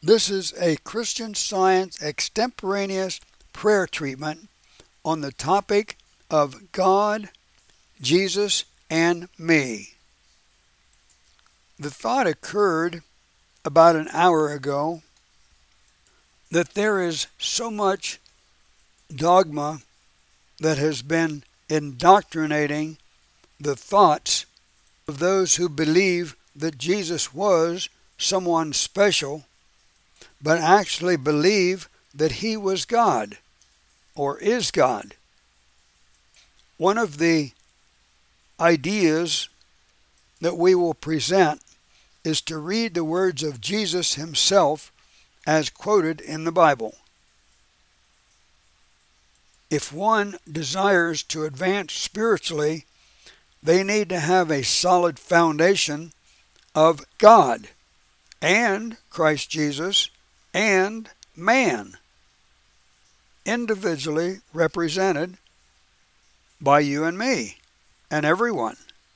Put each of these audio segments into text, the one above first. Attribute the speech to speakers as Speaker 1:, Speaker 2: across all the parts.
Speaker 1: This is a Christian Science extemporaneous prayer treatment on the topic of God, Jesus, and me. The thought occurred about an hour ago that there is so much dogma that has been indoctrinating the thoughts of those who believe that Jesus was someone special, but actually believe that he was God or is God. One of the ideas that we will present is to read the words of Jesus himself as quoted in the Bible. If one desires to advance spiritually, they need to have a solid foundation of God and Christ Jesus and man, individually represented by you and me and everyone.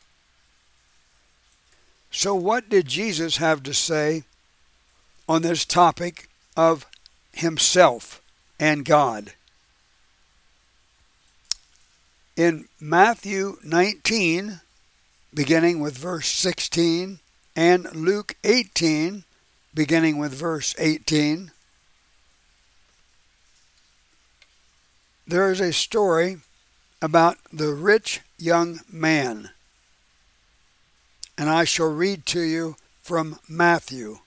Speaker 1: So what did Jesus have to say on this topic of himself and God? In Matthew 19, beginning with verse 16, and Luke 18, beginning with verse 18, there is a story about the rich young man. And I shall read to you from Matthew.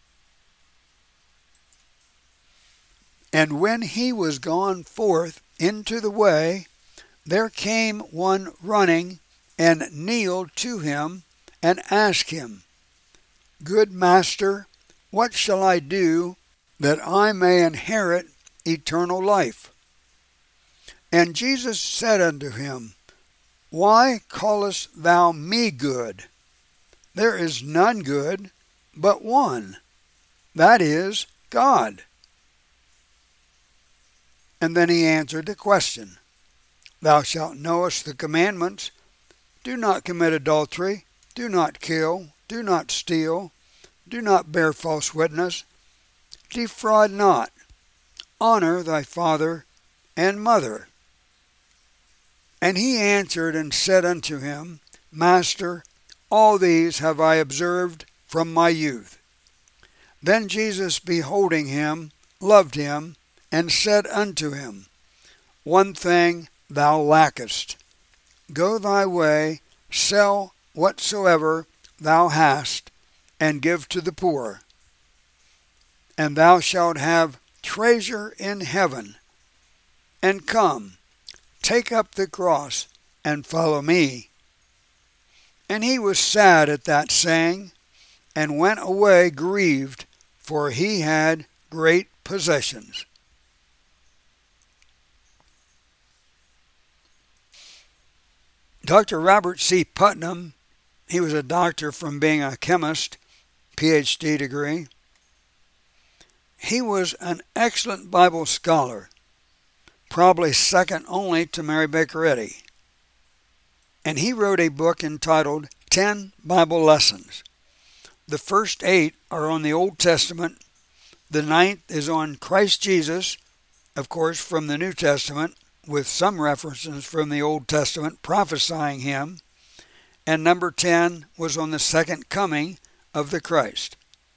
Speaker 1: And when he was gone forth into the way, there came one running, and kneeled to him, and asked him, Good master, what shall I do that I may inherit eternal life? And Jesus said unto him, Why callest thou me good? There is none good but one, that is, God. And then he answered the question, Thou shalt knowest the commandments. Do not commit adultery. Do not kill. Do not steal. Do not bear false witness. Defraud not. Honor thy father and mother. And he answered and said unto him, Master, all these have I observed from my youth. Then Jesus, beholding him, loved him, and said unto him, One thing thou lackest. Go thy way, sell whatsoever thou hast, and give to the poor, and thou shalt have treasure in heaven. And come, take up the cross, and follow me. And he was sad at that saying, and went away grieved, for he had great possessions. Dr. Robert C. Putnam, he was a doctor from being a chemist, PhD degree. He was an excellent Bible scholar, probably second only to Mary Baker Eddy. And he wrote a book entitled 10 Bible Lessons. The first 8 are on the Old Testament. The 9th is on Christ Jesus, of course, from the New Testament, with some references from the Old Testament prophesying him, and number 10 was on the second coming of the Christ.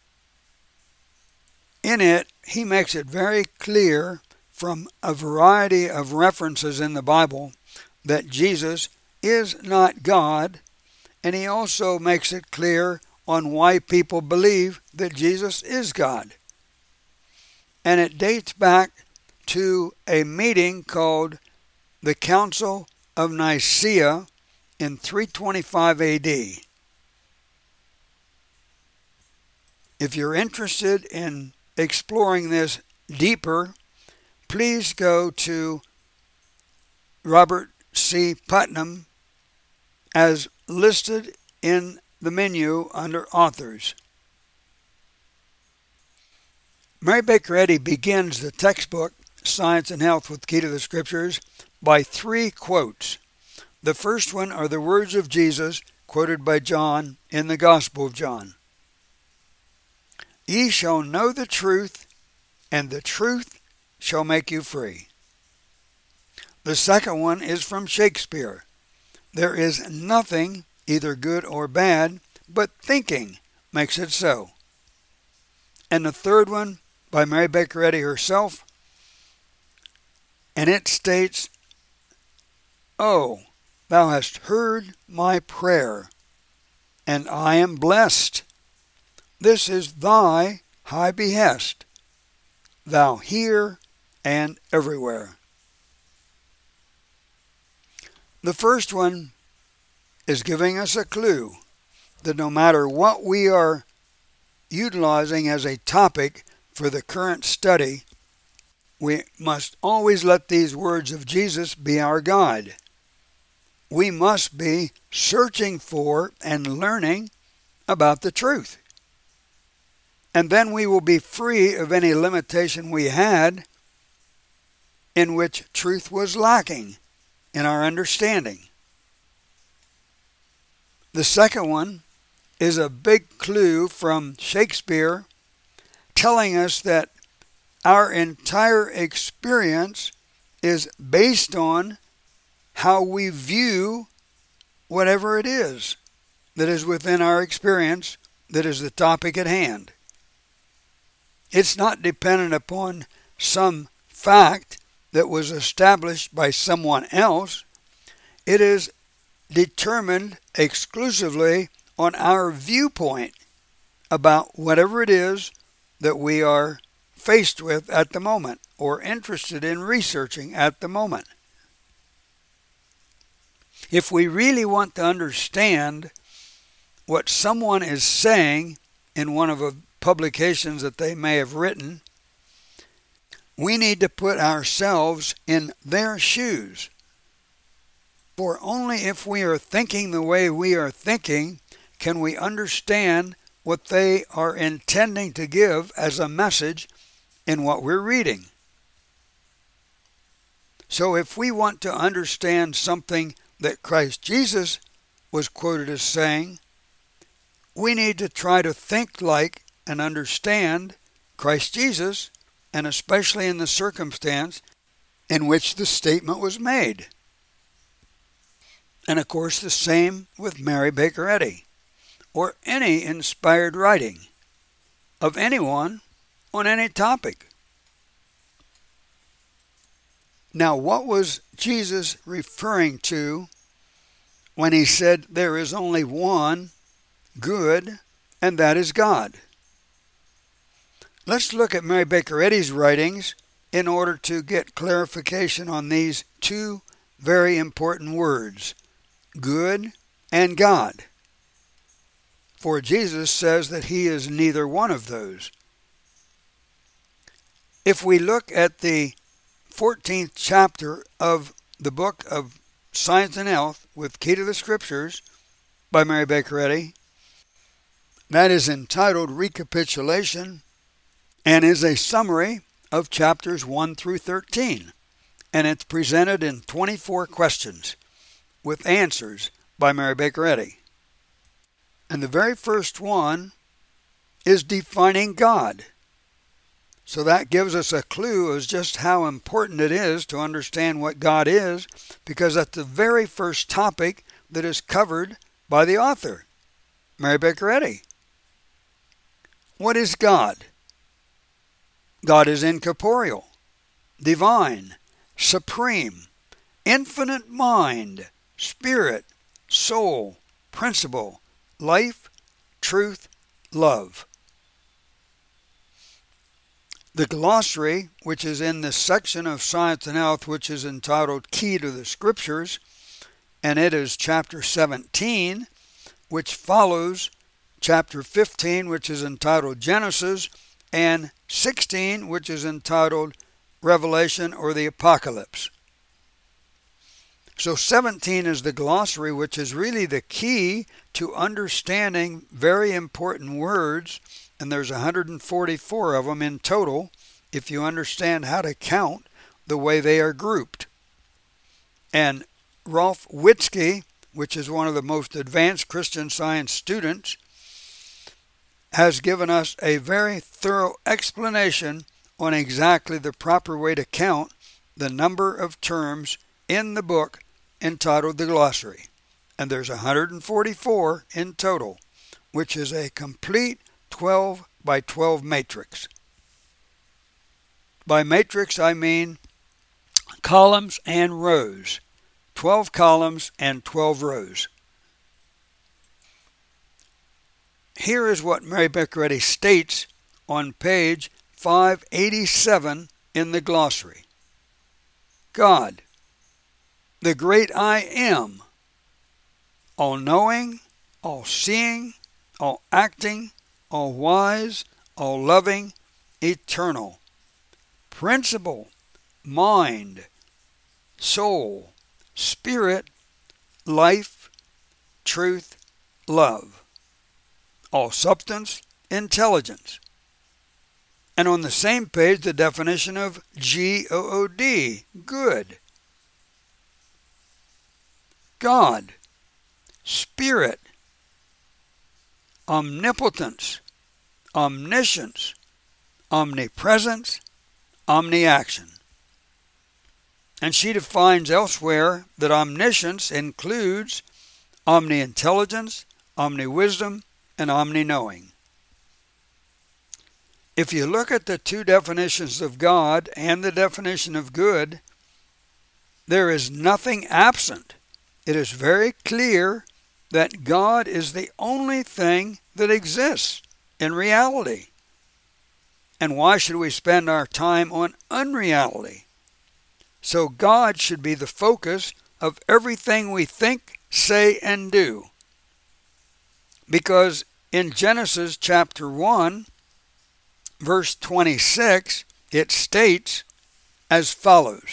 Speaker 1: In it, he makes it very clear from a variety of references in the Bible that Jesus is not God, and he also makes it clear on why people believe that Jesus is God. And it dates back to a meeting called the Council of Nicaea in 325 AD. If you're interested in exploring this deeper, please go to Robert C. Putnam as listed in the menu under Authors. Mary Baker Eddy begins the textbook Science and Health with Key to the Scriptures by 3 quotes. The first one are the words of Jesus quoted by John in the Gospel of John. Ye shall know the truth, and the truth shall make you free. The second one is from Shakespeare. There is nothing, either good or bad, but thinking makes it so. And the third one, by Mary Baker Eddy herself, and it states, Oh, thou hast heard my prayer, and I am blessed. This is thy high behest, thou here and everywhere. The first one is giving us a clue that no matter what we are utilizing as a topic for the current study, we must always let these words of Jesus be our guide. We must be searching for and learning about the truth. And then we will be free of any limitation we had in which truth was lacking in our understanding. The second one is a big clue from Shakespeare telling us that our entire experience is based on how we view whatever it is that is within our experience that is the topic at hand. It's not dependent upon some fact that was established by someone else. It is determined exclusively on our viewpoint about whatever it is that we are faced with at the moment or interested in researching at the moment. If we really want to understand what someone is saying in one of the publications that they may have written, we need to put ourselves in their shoes. For only if we are thinking the way we are thinking can we understand what they are intending to give as a message in what we're reading. So if we want to understand something that Christ Jesus was quoted as saying, we need to try to think like and understand Christ Jesus, and especially in the circumstance in which the statement was made. And of course the same with Mary Baker Eddy, or any inspired writing of anyone on any topic. Now, what was Jesus referring to when he said there is only one good, and that is God? Let's look at Mary Baker Eddy's writings in order to get clarification on these two very important words, good and God. For Jesus says that he is neither one of those. If we look at the 14th chapter of the book of Science and Health with Key to the Scriptures by Mary Baker Eddy, that is entitled Recapitulation and is a summary of chapters 1 through 13. And it's presented in 24 questions with answers by Mary Baker Eddy. And the very first one is defining God. So that gives us a clue as just how important it is to understand what God is, because that's the very first topic that is covered by the author, Mary Baker Eddy. What is God? God is incorporeal, divine, supreme, infinite mind, spirit, soul, principle, life, truth, love. The glossary, which is in this section of Science and Health, which is entitled Key to the Scriptures, and it is chapter 17, which follows chapter 15, which is entitled Genesis, and 16, which is entitled Revelation or the Apocalypse. So 17 is the glossary, which is really the key to understanding very important words, and there's 144 of them in total if you understand how to count the way they are grouped. And Rolf Witzke, which is one of the most advanced Christian Science students, has given us a very thorough explanation on exactly the proper way to count the number of terms in the book entitled the Glossary. And there's 144 in total, which is a complete 12 by 12 matrix. By matrix, I mean columns and rows. 12 columns and 12 rows. Here is what Mary Baker Eddy states on page 587 in the glossary. God, the great I am, all-knowing, all-seeing, all-acting, all-wise, all-loving, eternal, principle, mind, soul, spirit, life, truth, love, all substance, intelligence. And on the same page, the definition of G-O-O-D, good. God, spirit, omnipotence, omniscience, omnipresence, omniaction. And she defines elsewhere that omniscience includes omni-intelligence, omni-wisdom, and omni-knowing. If you look at the two definitions of God and the definition of good, there is nothing absent. It is very clear that God is the only thing that exists in reality. And why should we spend our time on unreality? So God should be the focus of everything we think, say, and do. Because in Genesis chapter 1, verse 26, it states as follows.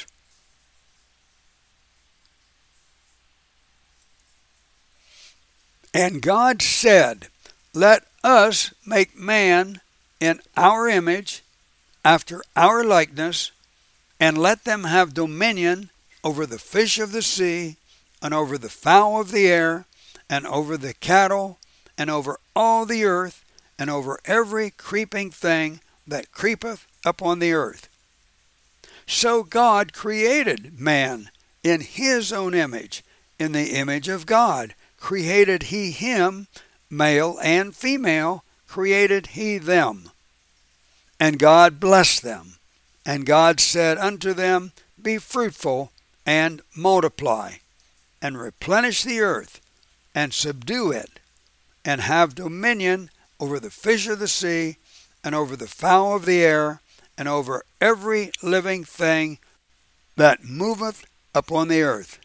Speaker 1: And God said, let us make man in our image, after our likeness, and let them have dominion over the fish of the sea, and over the fowl of the air, and over the cattle, and over all the earth, and over every creeping thing that creepeth upon the earth. So God created man in his own image. In the image of God created he him, male and female created he them. And God blessed them. And God said unto them, be fruitful and multiply, and replenish the earth, and subdue it, and have dominion over the fish of the sea, and over the fowl of the air, and over every living thing that moveth upon the earth.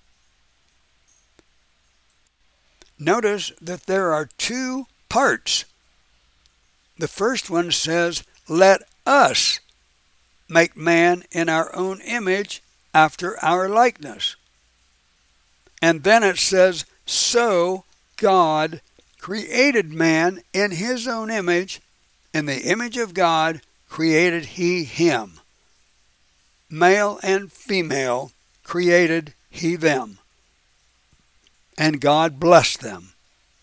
Speaker 1: Notice that there are two parts. The first one says, let us make man in our own image after our likeness. And then it says, so God created man in his own image. In the image of God created he him. Male and female created he them. And God blessed them.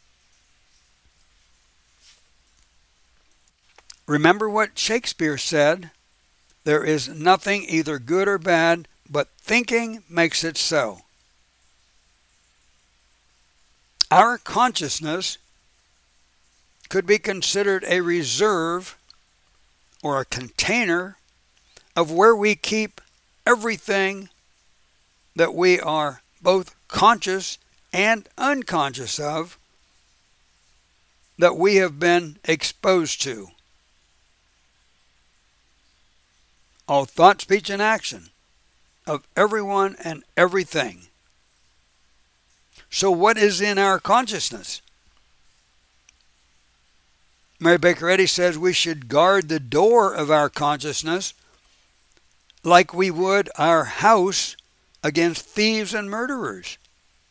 Speaker 1: Remember what Shakespeare said, there is nothing either good or bad, but thinking makes it so. Our consciousness could be considered a reserve or a container of where we keep everything that we are both conscious and unconscious of, that we have been exposed to. All thought, speech, and action of everyone and everything. So what is in our consciousness? Mary Baker Eddy says we should guard the door of our consciousness like we would our house against thieves and murderers.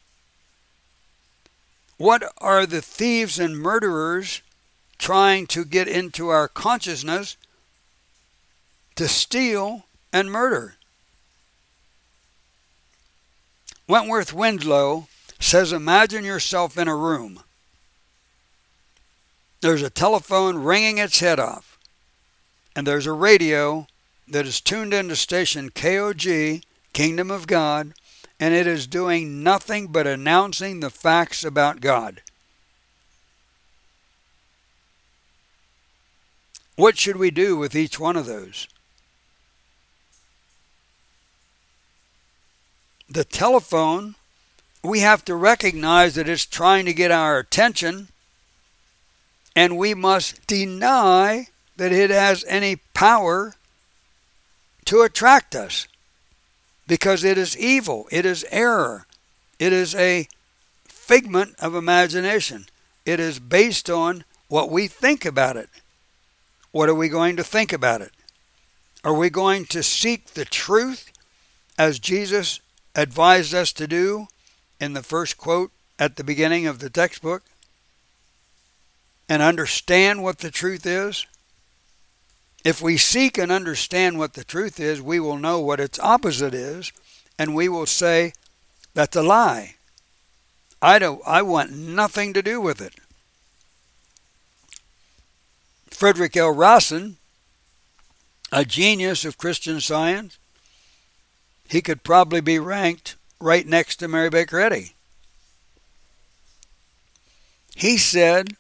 Speaker 1: What are the thieves and murderers trying to get into our consciousness? To steal and murder. Wentworth Winslow says, imagine yourself in a room. There's a telephone ringing its head off, and there's a radio that is tuned into station KOG, Kingdom of God, and it is doing nothing but announcing the facts about God. What should we do with each one of those? The telephone, we have to recognize that it's trying to get our attention, and we must deny that it has any power to attract us, because it is evil, it is error, it is a figment of imagination. It is based on what we think about it. What are we going to think about it? Are we going to seek the truth as Jesus advised us to do in the first quote at the beginning of the textbook, and understand what the truth is? If we seek and understand what the truth is, we will know what its opposite is, and we will say, that's a lie. I want nothing to do with it. Frederick L. Rawson, a genius of Christian Science, he could probably be ranked right next to Mary Baker Eddy. He said,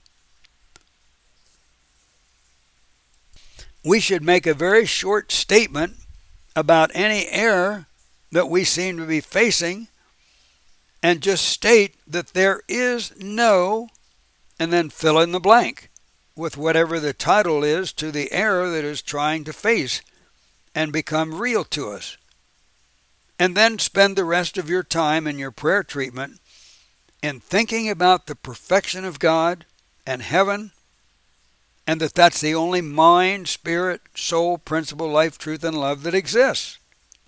Speaker 1: we should make a very short statement about any error that we seem to be facing, and just state that there is no, and then fill in the blank with whatever the title is to the error that is trying to face and become real to us. And then spend the rest of your time in your prayer treatment in thinking about the perfection of God and heaven, and that that's the only mind, spirit, soul, principle, life, truth, and love that exists.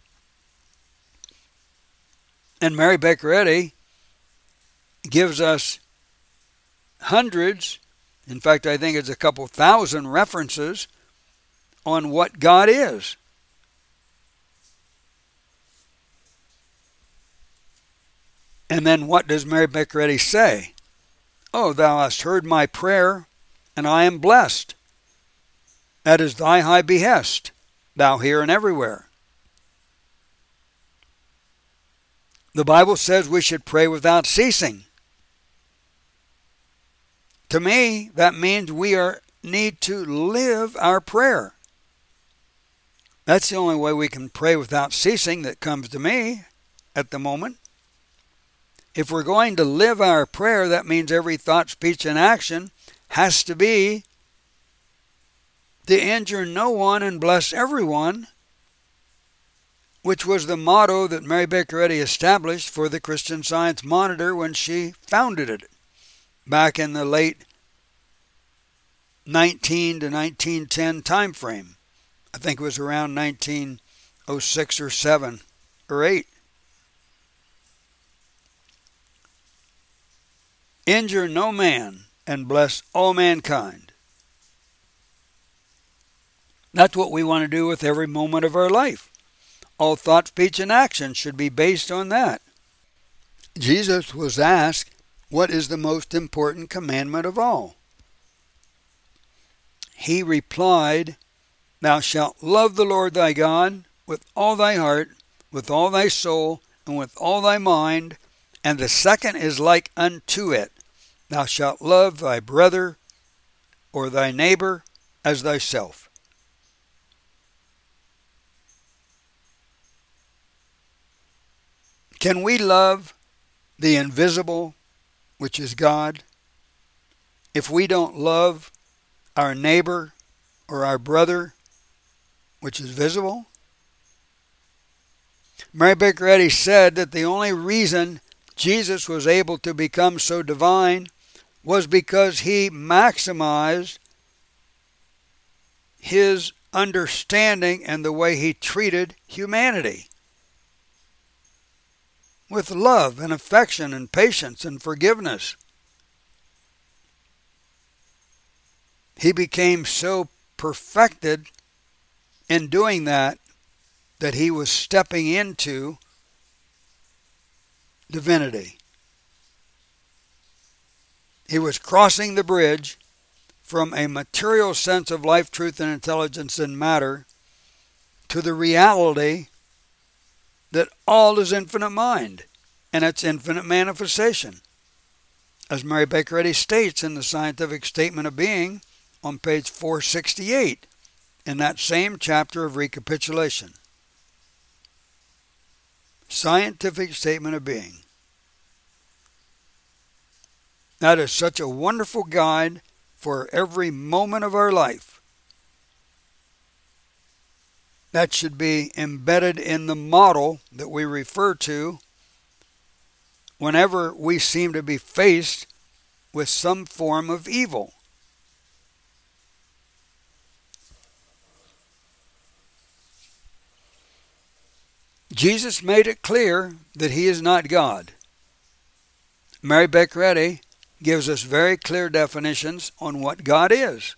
Speaker 1: And Mary Baker Eddy gives us hundreds, in fact I think it's a couple thousand references on what God is. And then what does Mary Baker Eddy say? Oh, thou hast heard my prayer, and I am blessed. That is thy high behest, thou here and everywhere. The Bible says we should pray without ceasing. To me, that means we need to live our prayer. That's the only way we can pray without ceasing that comes to me at the moment. If we're going to live our prayer, that means every thought, speech, and action has to be to injure no one and bless everyone, which was the motto that Mary Baker Eddy established for the Christian Science Monitor when she founded it back in the late 19 to 1910 time frame. I think it was around 1906 or 7 or 8. Injure no man and bless all mankind. That's what we want to do with every moment of our life. All thought, speech, and action should be based on that. Jesus was asked, what is the most important commandment of all? He replied, thou shalt love the Lord thy God with all thy heart, with all thy soul, and with all thy mind, and the second is like unto it. Thou shalt love thy brother or thy neighbor as thyself. Can we love the invisible, which is God, if we don't love our neighbor or our brother, which is visible? Mary Baker Eddy said that the only reason Jesus was able to become so divine was because he maximized his understanding and the way he treated humanity with love and affection and patience and forgiveness. He became so perfected in doing that that he was stepping into divinity. He was crossing the bridge from a material sense of life, truth, and intelligence and matter to the reality that all is infinite mind and its infinite manifestation. As Mary Baker Eddy states in the Scientific Statement of Being on page 468 in that same chapter of Recapitulation. Scientific Statement of Being. That is such a wonderful guide for every moment of our life. That should be embedded in the model that we refer to whenever we seem to be faced with some form of evil. Jesus made it clear that he is not God. Mary Baker Eddy gives us very clear definitions on what God is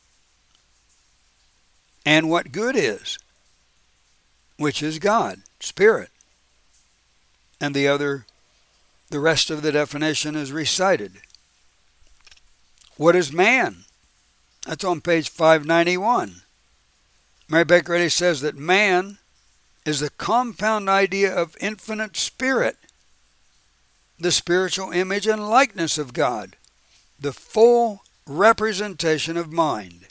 Speaker 1: and what good is, which is God, Spirit. And the rest of the definition is recited. What is man? That's on page 591. Mary Baker Eddy says that man is the compound idea of infinite spirit, the spiritual image and likeness of God, the full representation of mind.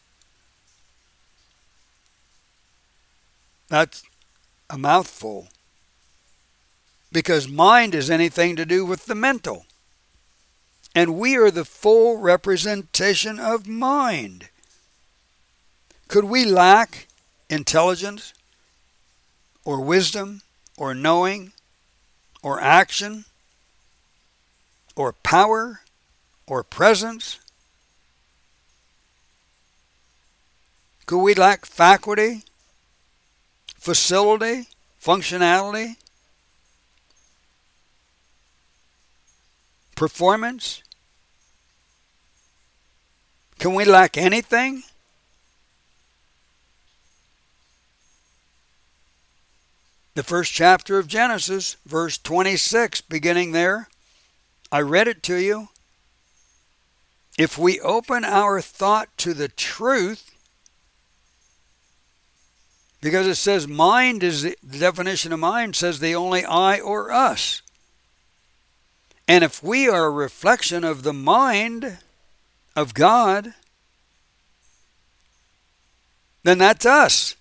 Speaker 1: That's a mouthful, because mind is anything to do with the mental, and we are the full representation of mind. Could we lack intelligence or wisdom or knowing or action or power or presence? Could we lack faculty, facility, functionality, performance? Can we lack anything? The first chapter of Genesis, verse 26, beginning there, I read it to you. If we open our thought to the truth, because it says mind is, the definition of mind says the only I or us. And if we are a reflection of the mind of God, then that's us.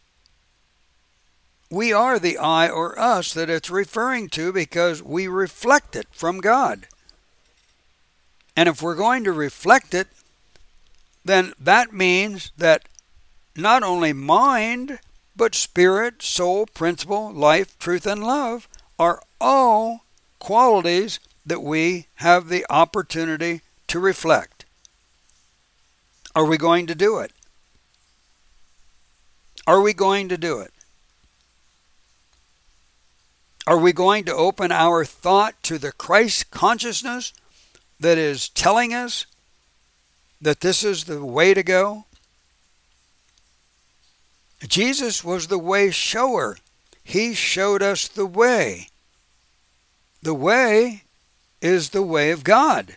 Speaker 1: We are the I or us that it's referring to because we reflect it from God. And if we're going to reflect it, then that means that not only mind, but spirit, soul, principle, life, truth, and love are all qualities that we have the opportunity to reflect. Are we going to do it? Are we going to do it? Are we going to open our thought to the Christ consciousness that is telling us that this is the way to go? Jesus was the way shower. He showed us the way. The way is the way of God.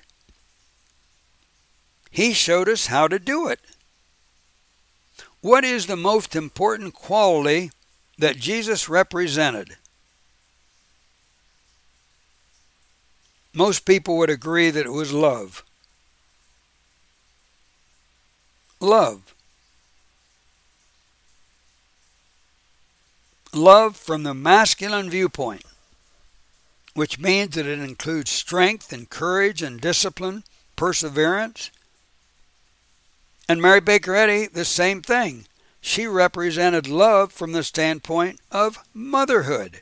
Speaker 1: He showed us how to do it. What is the most important quality that Jesus represented? Most people would agree that it was love. Love. Love from the masculine viewpoint, which means that it includes strength and courage and discipline, perseverance. And Mary Baker Eddy, the same thing. She represented love from the standpoint of motherhood.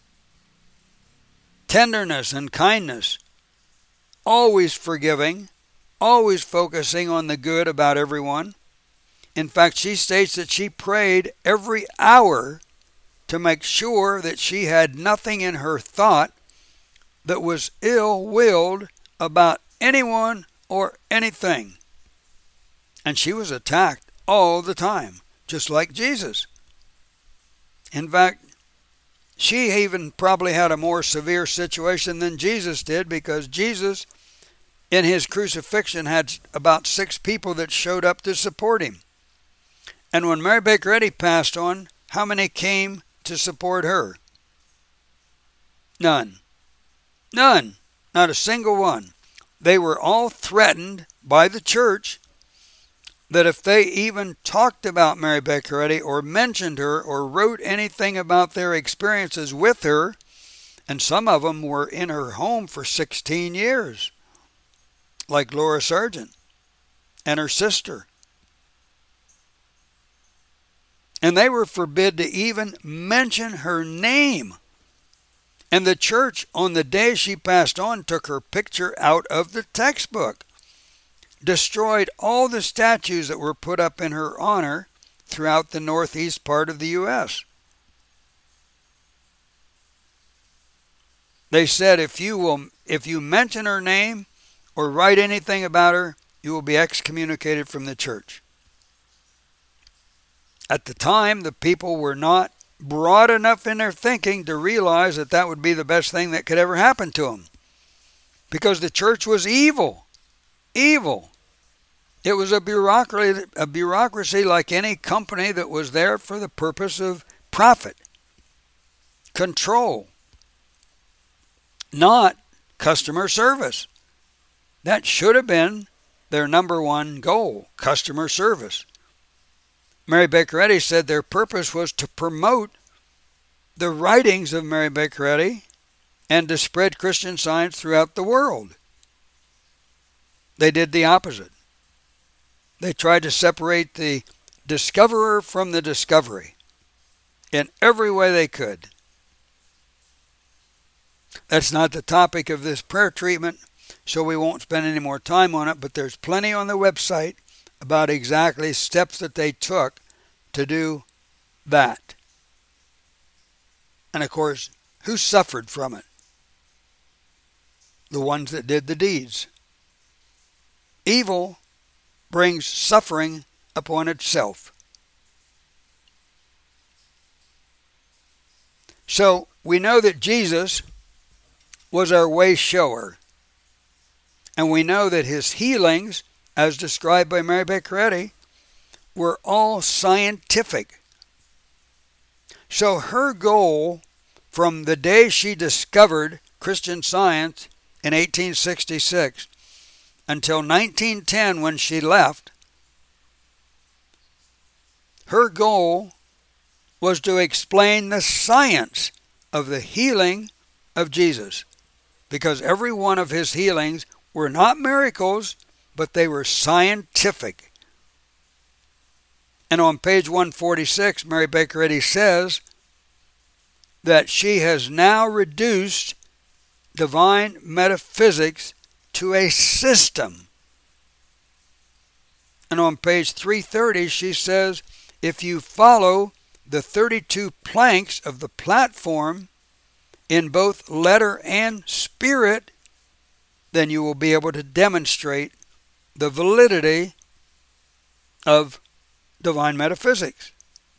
Speaker 1: Tenderness and kindness, always forgiving, always focusing on the good about everyone. In fact, she states that she prayed every hour to make sure that she had nothing in her thought that was ill-willed about anyone or anything. And she was attacked all the time, just like Jesus. In fact, she even probably had a more severe situation than Jesus did, because Jesus in his crucifixion had about 6 people that showed up to support him. And when Mary Baker Eddy passed on, how many came to support her? None. None. Not a single one. They were all threatened by the church that if they even talked about Mary Baker Eddy or mentioned her or wrote anything about their experiences with her, and some of them were in her home for 16 years, like Laura Sargent and her sister. And they were forbid to even mention her name. And the church, on the day she passed on, took her picture out of the textbook, destroyed all the statues that were put up in her honor throughout the northeast part of the U.S. They said if you mention her name or write anything about her, you will be excommunicated from the church. At the time, the people were not broad enough in their thinking to realize that that would be the best thing that could ever happen to them. Because the church was evil. Evil. It was a bureaucracy like any company that was there for the purpose of profit, control, not customer service. That should have been their number one goal, customer service. Mary Baker Eddy said their purpose was to promote the writings of Mary Baker Eddy and to spread Christian Science throughout the world. They did the opposite. They tried to separate the discoverer from the discovery in every way they could. That's not the topic of this prayer treatment, so we won't spend any more time on it, but there's plenty on the website about exactly steps that they took to do that. And of course, who suffered from it? The ones that did the deeds. Evil brings suffering upon itself. So we know that Jesus was our way shower. And we know that his healings, as described by Mary Baker Eddy, were all scientific. So her goal from the day she discovered Christian Science in 1866 until 1910 when she left, her goal was to explain the science of the healing of Jesus, because every one of his healings were not miracles, but they were scientific. And on page 146, Mary Baker Eddy says that she has now reduced divine metaphysics to a system. And on page 330, she says, if you follow the 32 planks of the platform in both letter and spirit, then you will be able to demonstrate the validity of divine metaphysics.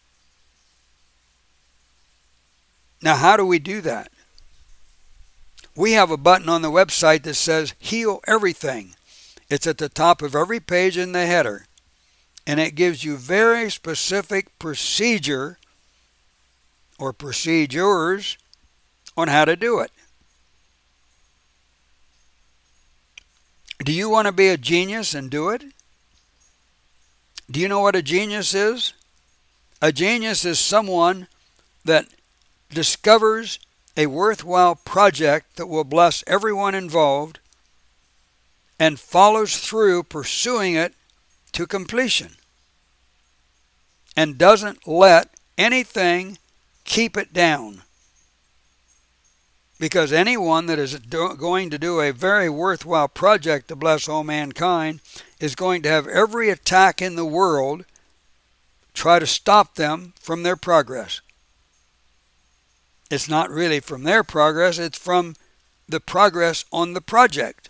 Speaker 1: Now, how do we do that? We have a button on the website that says Heal Everything. It's at the top of every page in the header, and it gives you very specific procedure or procedures on how to do it. Do you want to be a genius and do it? Do you know what a genius is? A genius is someone that discovers a worthwhile project that will bless everyone involved and follows through pursuing it to completion and doesn't let anything keep it down. Because anyone that is going to do a very worthwhile project to bless all mankind is going to have every attack in the world try to stop them from their progress. It's not really from their progress, it's from the progress on the project.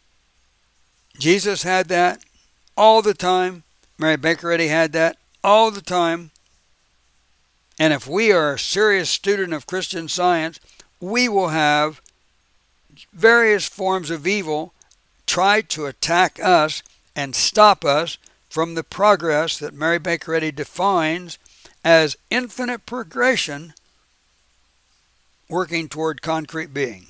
Speaker 1: Jesus had that all the time. Mary Baker Eddy had that all the time. And if we are a serious student of Christian Science, we will have various forms of evil try to attack us and stop us from the progress that Mary Baker Eddy defines as infinite progression working toward concrete being.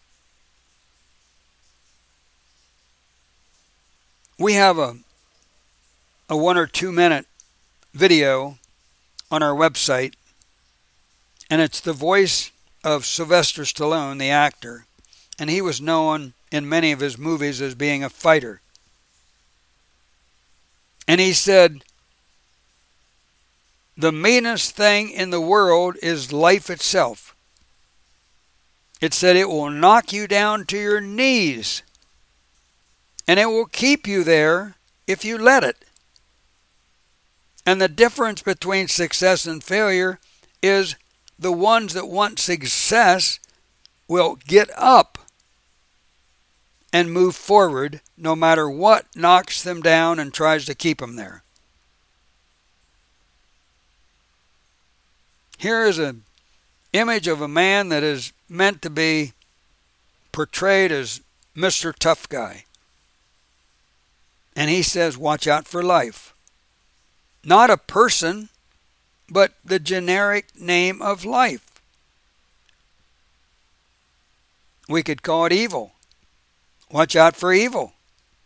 Speaker 1: We have a 1 or 2 minute video on our website, and it's the voice of Sylvester Stallone, the actor, and he was known in many of his movies as being a fighter. And he said, the meanest thing in the world is life itself. It said it will knock you down to your knees, and it will keep you there if you let it. And the difference between success and failure is the ones that want success will get up and move forward no matter what knocks them down and tries to keep them there. Here is an image of a man that is meant to be portrayed as Mr. Tough Guy. And he says, watch out for life. Not a person, but the generic name of life. We could call it evil. Watch out for evil.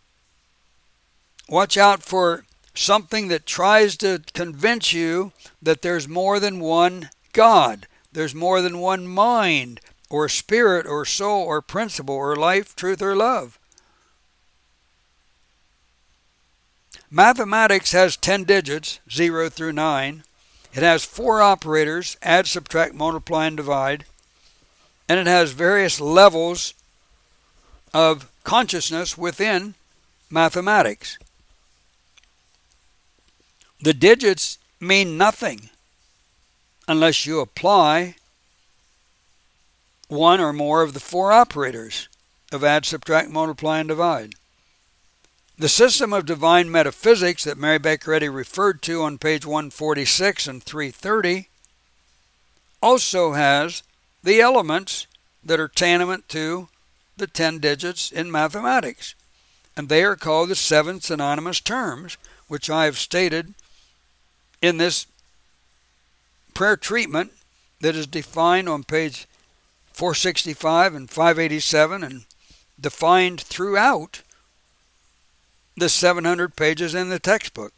Speaker 1: Watch out for something that tries to convince you that there's more than one God. There's more than one mind, or spirit, or soul, or principle, or life, truth, or love. Mathematics has 10 digits, 0 through 9. It has 4 operators, add, subtract, multiply, and divide. And it has various levels of consciousness within mathematics. The digits mean nothing unless you apply one or more of the 4 operators of add, subtract, multiply, and divide. The system of divine metaphysics that Mary Baker Eddy referred to on page 146 and 330 also has the elements that are tantamount to the 10 digits in mathematics. And they are called the 7 synonymous terms, which I have stated in this prayer treatment that is defined on page 465 and 587 and defined throughout the 700 pages in the textbook.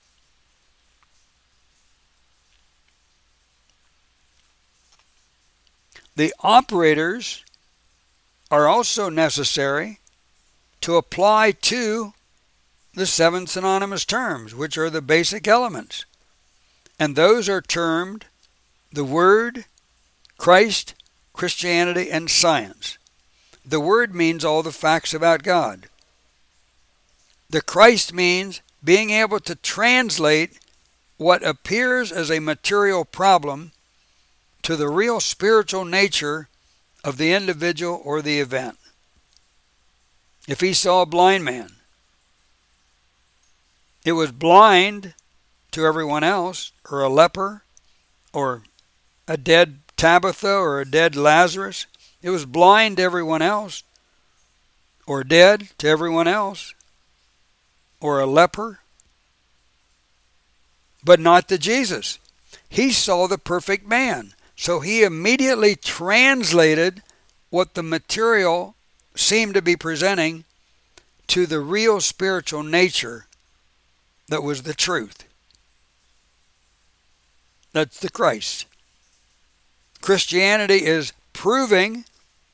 Speaker 1: The operators are also necessary to apply to the 7 synonymous terms, which are the basic elements. And those are termed the Word, Christ, Christianity, and science. The Word means all the facts about God. The Christ means being able to translate what appears as a material problem to the real spiritual nature of the individual or the event. If he saw a blind man, it was blind to everyone else, or a leper, or a dead Tabitha, or a dead Lazarus. It was blind to everyone else, or dead to everyone else, or a leper, but not to Jesus. He saw the perfect man. So he immediately translated what the material seemed to be presenting to the real spiritual nature that was the truth. That's the Christ. Christianity is proving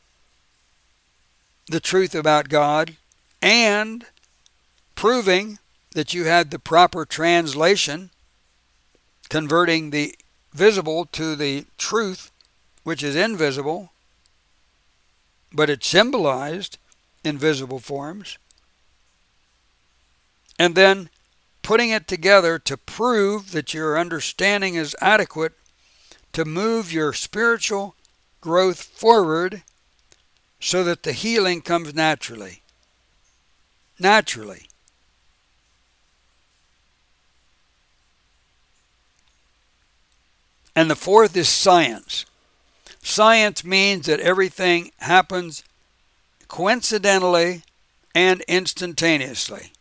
Speaker 1: the truth about God and proving that you had the proper translation, converting the visible to the truth, which is invisible, but it's symbolized in visible forms, and then putting it together to prove that your understanding is adequate to move your spiritual growth forward so that the healing comes naturally. Naturally. And the fourth is science. Science means that everything happens coincidentally and instantaneously,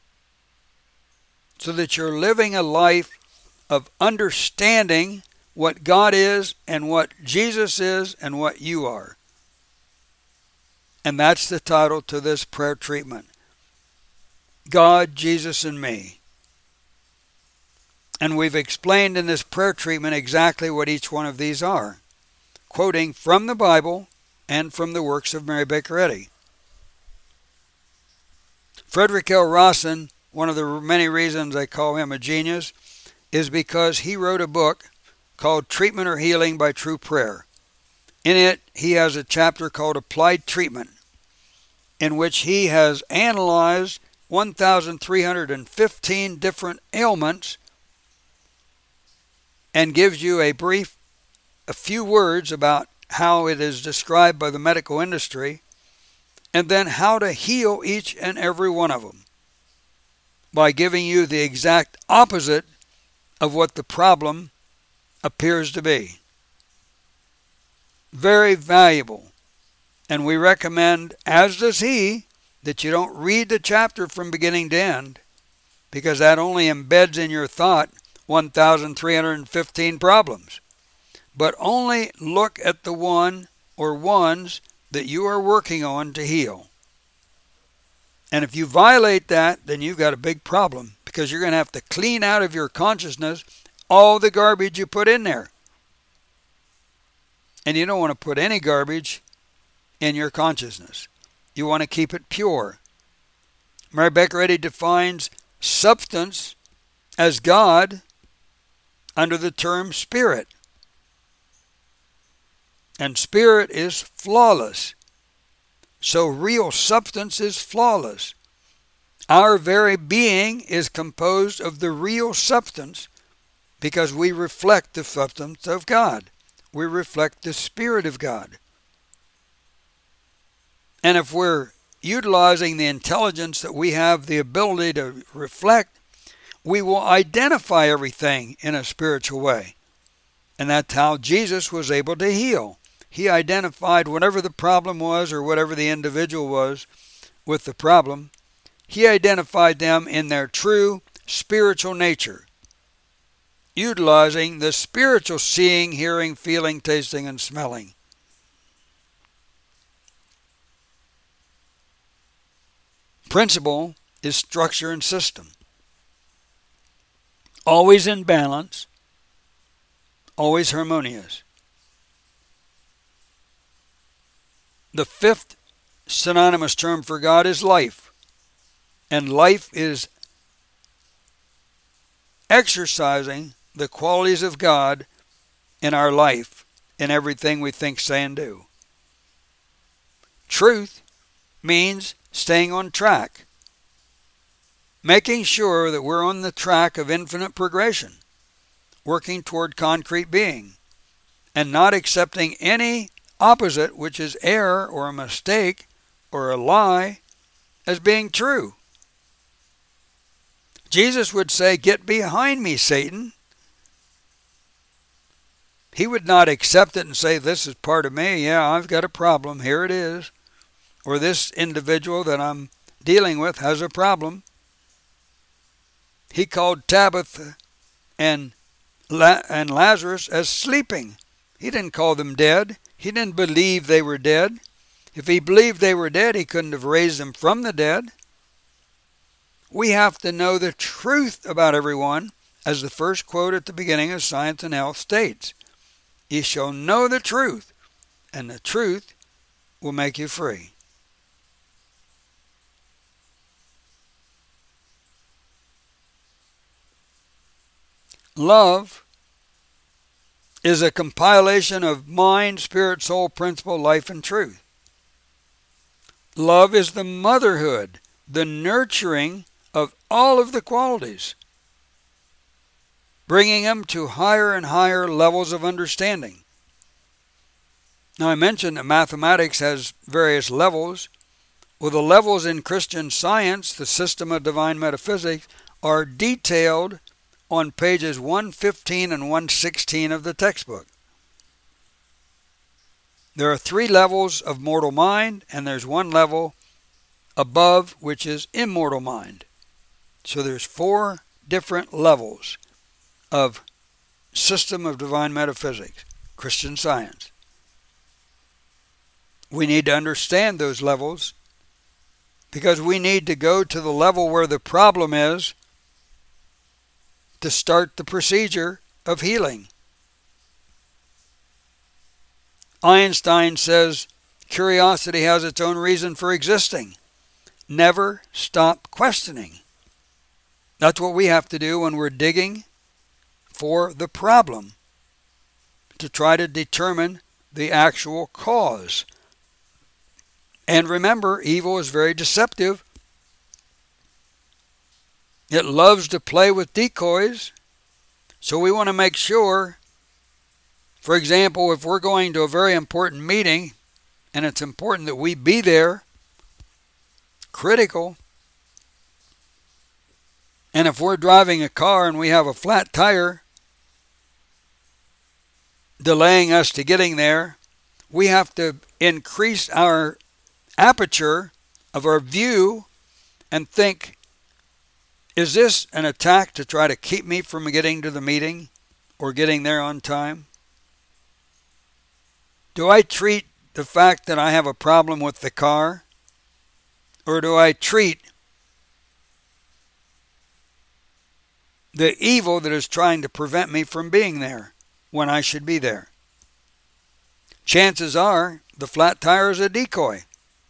Speaker 1: so that you're living a life of understanding what God is and what Jesus is and what you are. And that's the title to this prayer treatment: God, Jesus, and me. And we've explained in this prayer treatment exactly what each one of these are, quoting from the Bible and from the works of Mary Baker Eddy. Frederick L. Rawson, one of the many reasons I call him a genius, is because he wrote a book called Treatment or Healing by True Prayer. In it, he has a chapter called Applied Treatment, in which he has analyzed 1,315 different ailments and gives you a few words about how it is described by the medical industry, and then how to heal each and every one of them by giving you the exact opposite of what the problem appears to be. Very valuable. And we recommend, as does he, that you don't read the chapter from beginning to end, because that only embeds in your thought 1,315 problems. But only look at the one or ones that you are working on to heal. And if you violate that, then you've got a big problem, because you're going to have to clean out of your consciousness all the garbage you put in there. And you don't want to put any garbage in your consciousness. You want to keep it pure. Mary Baker Eddy defines substance as God under the term spirit. And spirit is flawless. So real substance is flawless. Our very being is composed of the real substance, because we reflect the substance of God. We reflect the Spirit of God. And if we're utilizing the intelligence that we have the ability to reflect, we will identify everything in a spiritual way. And that's how Jesus was able to heal. He identified whatever the problem was, or whatever the individual was with the problem. He identified them in their true spiritual nature, utilizing the spiritual seeing, hearing, feeling, tasting, and smelling. Principle is structure and system. Always in balance, always harmonious. The fifth synonymous term for God is life. And life is exercising the qualities of God in our life, in everything we think, say, and do. Truth means staying on track, making sure that we're on the track of infinite progression, working toward concrete being, and not accepting any opposite, which is error or a mistake or a lie, as being true. Jesus would say, "Get behind me, Satan." He would not accept it and say, "This is part of me. Yeah, I've got a problem. Here it is." Or this individual that I'm dealing with has a problem. He called Tabitha and Lazarus as sleeping. He didn't call them dead. He didn't believe they were dead. If he believed they were dead, he couldn't have raised them from the dead. We have to know the truth about everyone, as the first quote at the beginning of Science and Health states. "You shall know the truth, and the truth will make you free." Love is a compilation of mind, spirit, soul, principle, life, and truth. Love is the motherhood, the nurturing of all of the qualities, bringing them to higher and higher levels of understanding. Now, I mentioned that mathematics has various levels. Well, the levels in Christian Science, the system of divine metaphysics, are detailed on pages 115 and 116 of the textbook. There are 3 levels of mortal mind, and there's 1 level above, which is immortal mind. So there's 4 different levels of system of divine metaphysics, Christian Science. We need to understand those levels because we need to go to the level where the problem is to start the procedure of healing. Einstein says curiosity has its own reason for existing. Never stop questioning. That's what we have to do when we're digging for the problem, to try to determine the actual cause. And remember, evil is very deceptive. It loves to play with decoys. So we want to make sure, for example, if we're going to a very important meeting, and it's important that we be there, critical. And if we're driving a car and we have a flat tire delaying us to getting there, we have to increase our aperture of our view and think, is this an attack to try to keep me from getting to the meeting or getting there on time? Do I treat the fact that I have a problem with the car, or do I treat the evil that is trying to prevent me from being there when I should be there? Chances are the flat tire is a decoy.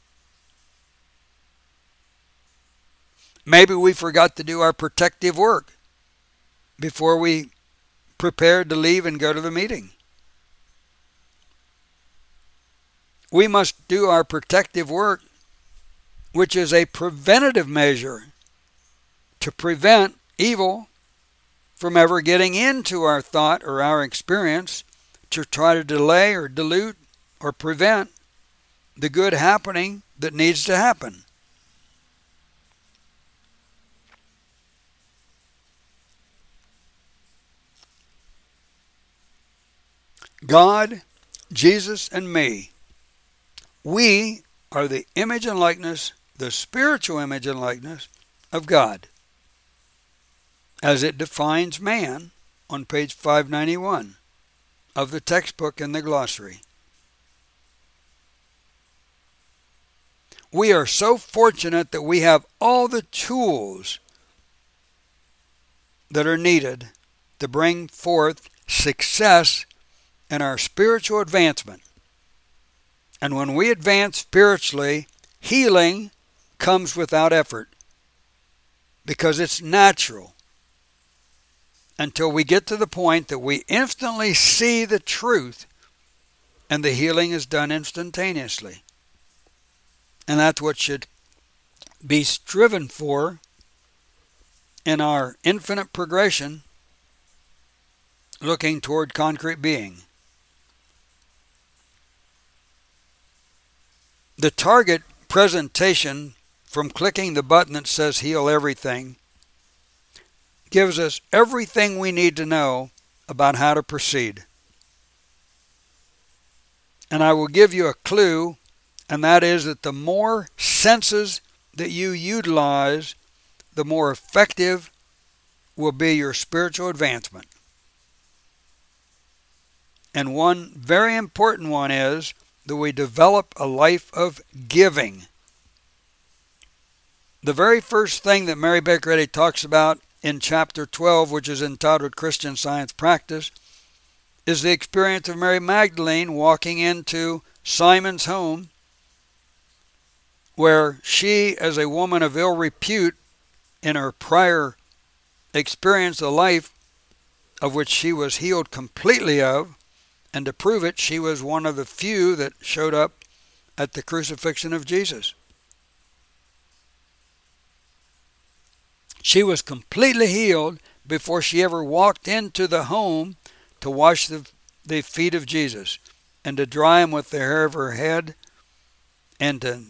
Speaker 1: Maybe we forgot to do our protective work before we prepared to leave and go to the meeting. We must do our protective work, which is a preventative measure to prevent evil from ever getting into our thought or our experience, to try to delay or dilute or prevent the good happening that needs to happen. God, Jesus, and me, we are the image and likeness, the spiritual image and likeness of God, as it defines man on page 591 of the textbook in the glossary. We are so fortunate that we have all the tools that are needed to bring forth success in our spiritual advancement. And when we advance spiritually, healing comes without effort, because it's natural, until we get to the point that we instantly see the truth and the healing is done instantaneously. And that's what should be striven for in our infinite progression, looking toward concrete being. The target presentation, from clicking the button that says Heal Everything, gives us everything we need to know about how to proceed. And I will give you a clue, and that is that the more senses that you utilize, the more effective will be your spiritual advancement. And one very important one is that we develop a life of giving. The very first thing that Mary Baker Eddy talks about in chapter 12, which is entitled Christian Science Practice, is the experience of Mary Magdalene walking into Simon's home, where she, as a woman of ill repute in her prior experience of life, of which she was healed completely of, and to prove it, she was one of the few that showed up at the crucifixion of Jesus. She was completely healed before she ever walked into the home to wash the feet of Jesus and to dry them with the hair of her head and to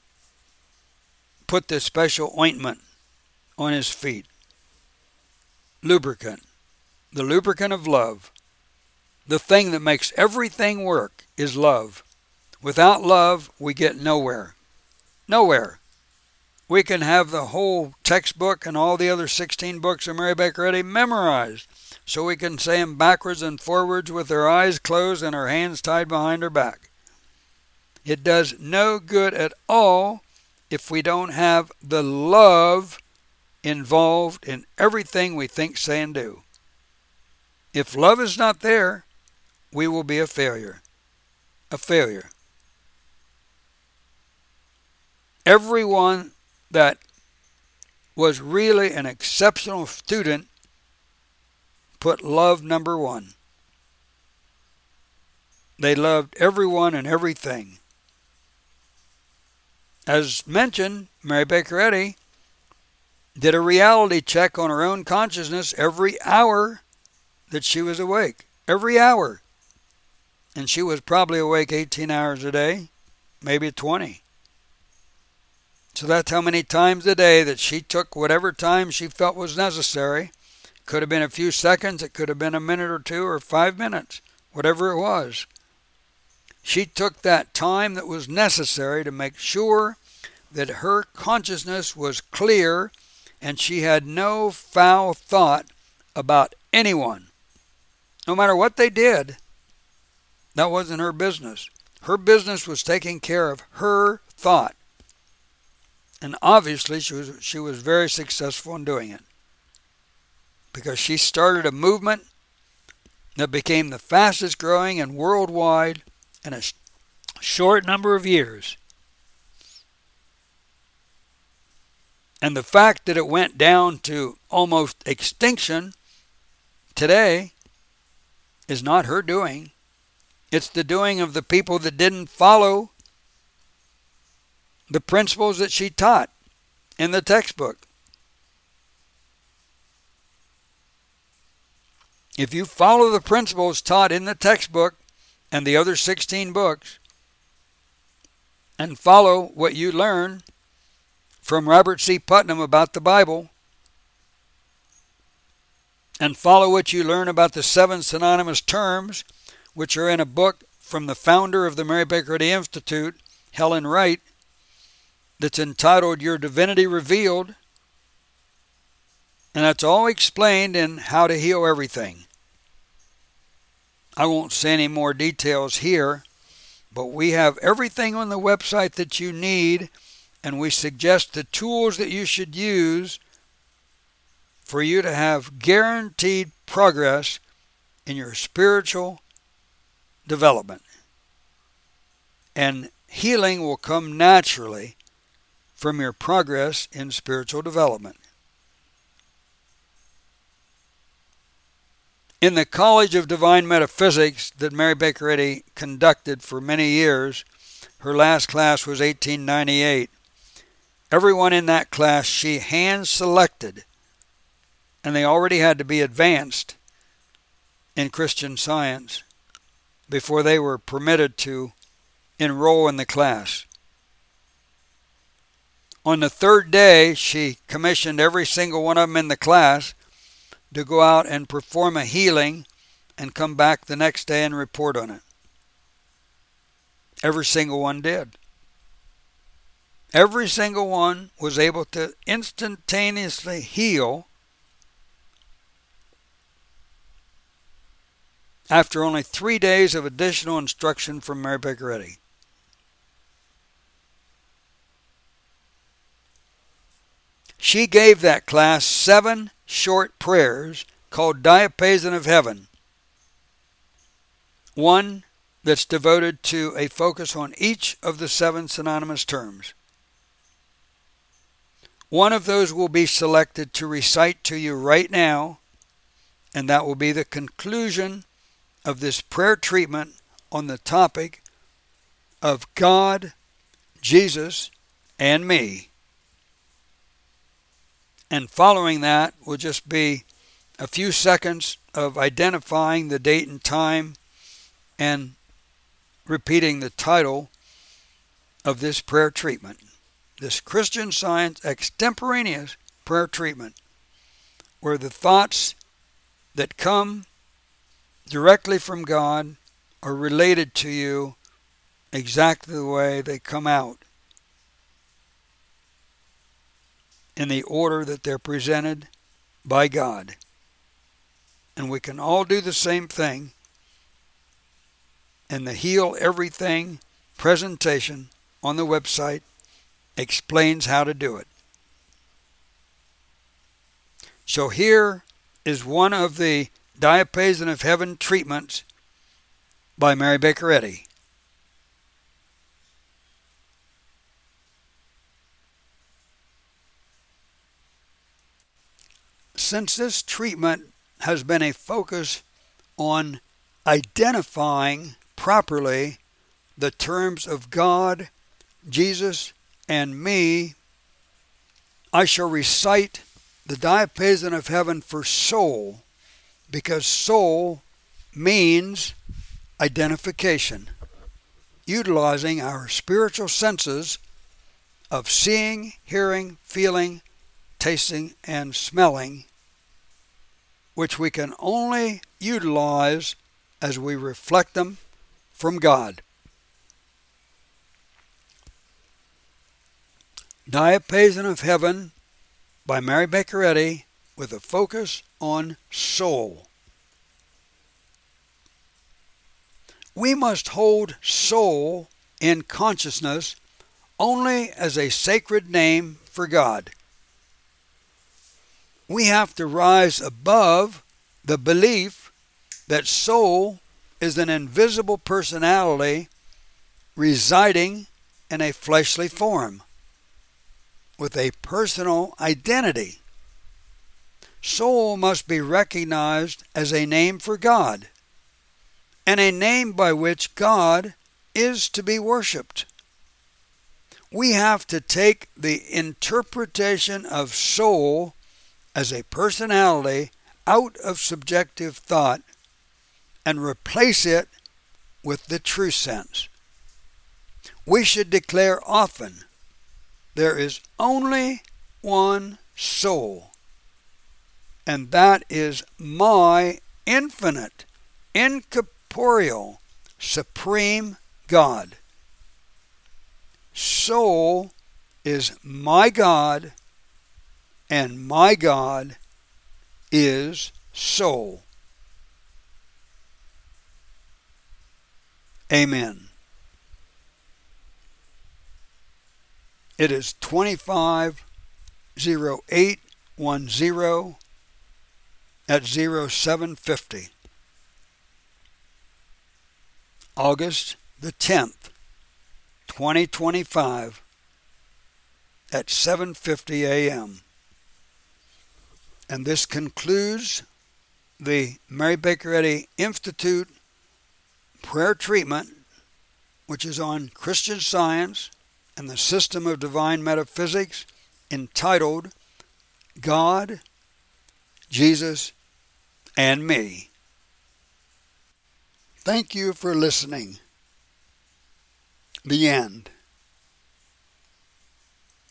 Speaker 1: put this special ointment on his feet. Lubricant. The lubricant of love. The thing that makes everything work is love. Without love, we get nowhere. Nowhere. We can have the whole textbook and all the other 16 books of Mary Baker Eddy memorized, so we can say them backwards and forwards with our eyes closed and our hands tied behind our back. It does no good at all if we don't have the love involved in everything we think, say, and do. If love is not there, we will be a failure. A failure. Everyone that was really an exceptional student put love number one. They loved everyone and everything. As mentioned, Mary Baker Eddy did a reality check on her own consciousness every hour that she was awake. Every hour. And she was probably awake 18 hours a day, maybe 20. So that's how many times a day that she took whatever time she felt was necessary. Could have been a few seconds, it could have been a minute or two or 5 minutes, whatever it was. She took that time that was necessary to make sure that her consciousness was clear and she had no foul thought about anyone. No matter what they did, that wasn't her business. Her business was taking care of her thought. And obviously she was very successful in doing it. Because she started a movement that became the fastest growing and worldwide in a short number of years. And the fact that it went down to almost extinction today is not her doing. It's the doing of the people that didn't follow the principles that she taught in the textbook. If you follow the principles taught in the textbook and the other 16 books, and follow what you learn from Robert C. Putnam about the Bible, and follow what you learn about the 7 synonymous terms, which are in a book from the founder of the Mary Baker Eddy Institute, Helen Wright, that's entitled Your Divinity Revealed, and that's all explained in How to Heal Everything. I won't say any more details here, but we have everything on the website that you need, and we suggest the tools that you should use for you to have guaranteed progress in your spiritual development. And healing will come naturally from your progress in spiritual development. In the College of Divine Metaphysics that Mary Baker Eddy conducted for many years, her last class was 1898. Everyone in that class she hand-selected, and they already had to be advanced in Christian Science before they were permitted to enroll in the class. On the third day, she commissioned every single one of them in the class to go out and perform a healing and come back the next day and report on it. Every single one did. Every single one was able to instantaneously heal after only 3 days of additional instruction from Mary Baker Eddy. She gave that class 7 short prayers called Diapason of Heaven. One that's devoted to a focus on each of the 7 synonymous terms. One of those will be selected to recite to you right now, and that will be the conclusion of this prayer treatment on the topic of God, Jesus, and me. And following that will just be a few seconds of identifying the date and time and repeating the title of this prayer treatment. This Christian Science extemporaneous prayer treatment, where the thoughts that come directly from God are related to you exactly the way they come out. in the order that they're presented by God. And we can all do the same thing. And the Heal Everything presentation on the website explains how to do it. So here is one of the Diapason of Heaven treatments by Mary Baker Eddy. Since this treatment has been a focus on identifying properly the terms of God, Jesus, and me, I shall recite the Diapason of Heaven for soul, because soul means identification, utilizing our spiritual senses of seeing, hearing, feeling, tasting, and smelling, which we can only utilize as we reflect them from God. Diapason of Heaven by Mary Baker Eddy, with a focus on soul. We must hold soul in consciousness only as a sacred name for God. We have to rise above the belief that soul is an invisible personality residing in a fleshly form with a personal identity. Soul must be recognized as a name for God, and a name by which God is to be worshipped. We have to take the interpretation of soul as a personality out of subjective thought and replace it with the true sense. We should declare often, there is only one soul, and that is my infinite, incorporeal, supreme God. Soul is my God, and my God is soul. Amen. It is 250810 at 0750. August the 10th, 2025 at 7:50 a.m. And this concludes the Mary Baker Eddy Institute prayer treatment, which is on Christian Science and the System of Divine Metaphysics, entitled God, Jesus, and Me. Thank you for listening. The end.